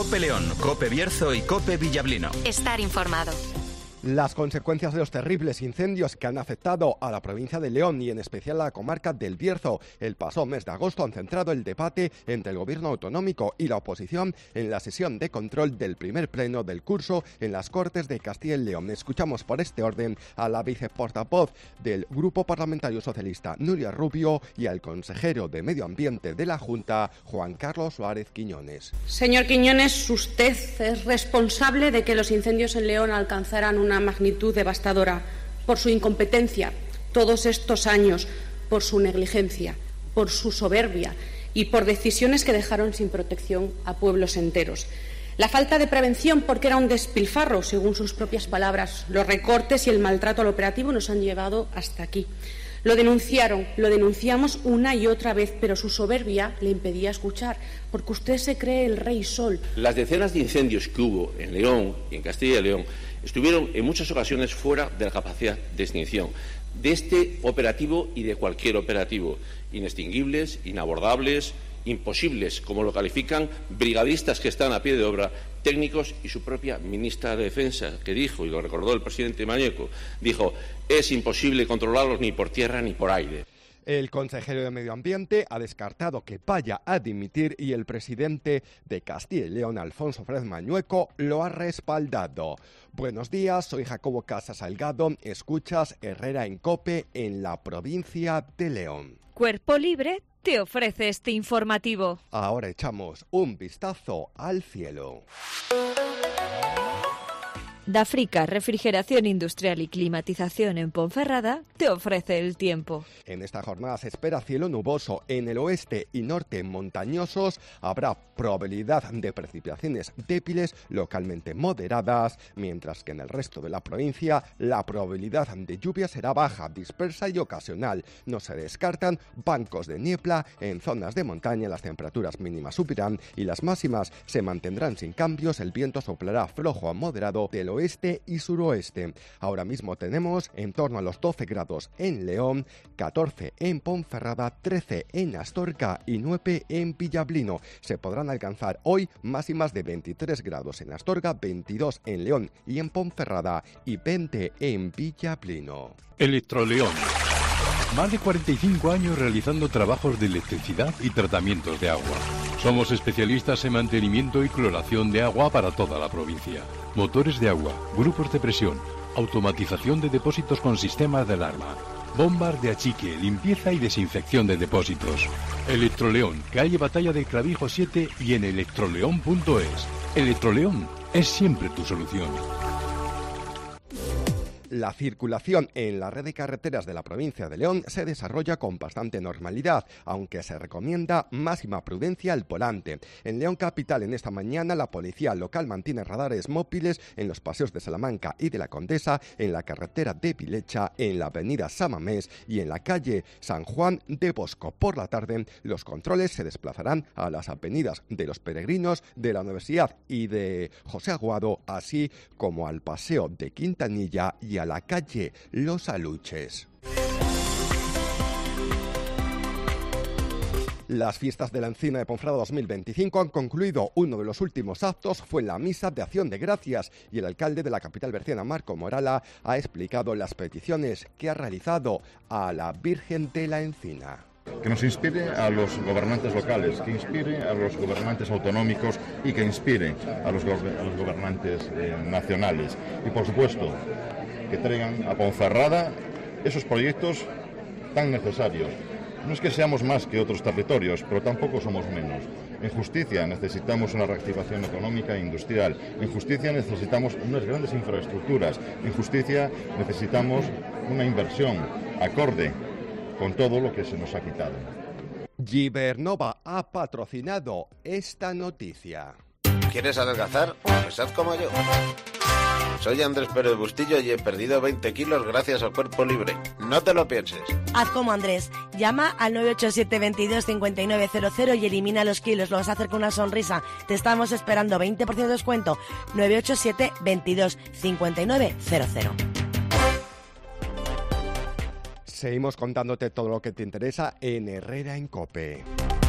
COPE León, COPE Bierzo y COPE Villablino. Estar informado. Las consecuencias de los terribles incendios que han afectado a la provincia de León y en especial a la comarca del Bierzo el pasado mes de agosto han centrado el debate entre el gobierno autonómico y la oposición en la sesión de control del primer pleno del curso en las Cortes de Castilla y León. Escuchamos por este orden a la viceportavoz del Grupo Parlamentario Socialista, Nuria Rubio, y al consejero de Medio Ambiente de la Junta, Juan Carlos Suárez Quiñones. Señor Quiñones, usted es responsable de que los incendios en León alcanzaran una magnitud devastadora por su incompetencia todos estos años, por su negligencia, por su soberbia y por decisiones que dejaron sin protección a pueblos enteros. La falta de prevención, porque era un despilfarro, según sus propias palabras. Los recortes y el maltrato al operativo nos han llevado hasta aquí. Lo denunciamos una y otra vez, pero su soberbia le impedía escuchar, porque usted se cree el rey sol. Las decenas de incendios que hubo en León y en Castilla y León estuvieron en muchas ocasiones fuera de la capacidad de extinción de este operativo y de cualquier operativo, inextinguibles, inabordables, imposibles, como lo califican brigadistas que están a pie de obra, técnicos y su propia ministra de Defensa, que dijo, y lo recordó el presidente Mañueco, dijo, es imposible controlarlos ni por tierra ni por aire. El consejero de Medio Ambiente ha descartado que vaya a dimitir y el presidente de Castilla y León, Alfonso Fernández Mañueco, lo ha respaldado. Buenos días, soy Jacobo Casas Salgado, escuchas Herrera en COPE en la provincia de León. Cuerpo Libre te ofrece este informativo. Ahora echamos un vistazo al cielo. Dafrica, refrigeración industrial y climatización en Ponferrada, te ofrece el tiempo. En esta jornada se espera cielo nuboso. En el oeste y norte montañosos habrá probabilidad de precipitaciones débiles localmente moderadas, mientras que en el resto de la provincia la probabilidad de lluvia será baja, dispersa y ocasional. No se descartan bancos de niebla en zonas de montaña. Las temperaturas mínimas subirán y las máximas se mantendrán sin cambios. El viento soplará flojo a moderado del oeste y suroeste. Ahora mismo tenemos en torno a los 12 grados en León, 14 en Ponferrada, 13 en Astorga y 9 en Villablino. Se podrán alcanzar hoy máximas de 23 grados en Astorga, 22 en León y en Ponferrada y 20 en Villablino. Electroleón. Más de 45 años realizando trabajos de electricidad y tratamientos de agua. Somos especialistas en mantenimiento y cloración de agua para toda la provincia. Motores de agua, grupos de presión, automatización de depósitos con sistemas de alarma, bombas de achique, limpieza y desinfección de depósitos. Electroleón, calle Batalla del Clavijo 7 y en electroleón.es. Electroleón es siempre tu solución. La circulación en la red de carreteras de la provincia de León se desarrolla con bastante normalidad, aunque se recomienda máxima prudencia al volante. En León Capital, en esta mañana, la policía local mantiene radares móviles en los paseos de Salamanca y de la Condesa, en la carretera de Vilecha, en la avenida Samamés y en la calle San Juan de Bosco. Por la tarde, los controles se desplazarán a las avenidas de los Peregrinos, de la Universidad y de José Aguado, así como al paseo de Quintanilla y a la calle Los Aluches. Las fiestas de la Encina de Ponferrada 2025 han concluido. Uno de los últimos actos fue la misa de acción de gracias y el alcalde de la capital berciana, Marco Morala, ha explicado las peticiones que ha realizado a la Virgen de la Encina. Que nos inspire a los gobernantes locales, que inspire a los gobernantes autonómicos y que inspire a los gobernantes nacionales. Y por supuesto, que traigan a Ponferrada esos proyectos tan necesarios. No es que seamos más que otros territorios, pero tampoco somos menos. En justicia necesitamos una reactivación económica e industrial. En justicia necesitamos unas grandes infraestructuras. En justicia necesitamos una inversión acorde con todo lo que se nos ha quitado. Gibernova ha patrocinado esta noticia. ¿Quieres adelgazar? Pues haz como yo. Soy Andrés Pérez Bustillo y he perdido 20 kilos gracias al Cuerpo Libre. No te lo pienses. Haz como Andrés. Llama al 987 22 5900 y elimina los kilos. Lo vas a hacer con una sonrisa. Te estamos esperando. 20% de descuento. 987 22 5900. Seguimos contándote todo lo que te interesa en Herrera en COPE.